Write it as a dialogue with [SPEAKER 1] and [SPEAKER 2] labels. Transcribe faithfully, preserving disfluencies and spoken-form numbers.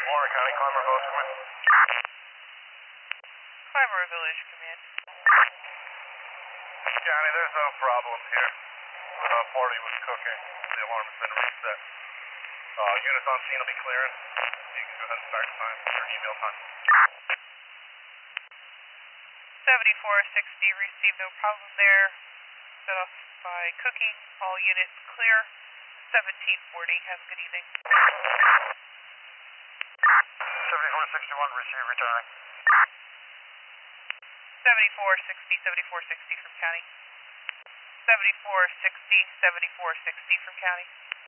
[SPEAKER 1] Warren County, Clymer Village Command.
[SPEAKER 2] Clymer Village Command.
[SPEAKER 1] County, there's no problem here. Uh, party was cooking. The alarm has been reset. Uh, units on scene will be clearing. You can go ahead and start time or email time.
[SPEAKER 2] seventy-four sixty, received no problem there. Set off by cooking. All units clear. seventeen forty, have a good evening.
[SPEAKER 1] seventy-four sixty-one, receive, returning.
[SPEAKER 2] seventy-four sixty, seventy-four sixty from county. seventy-four sixty, seventy-four sixty from county.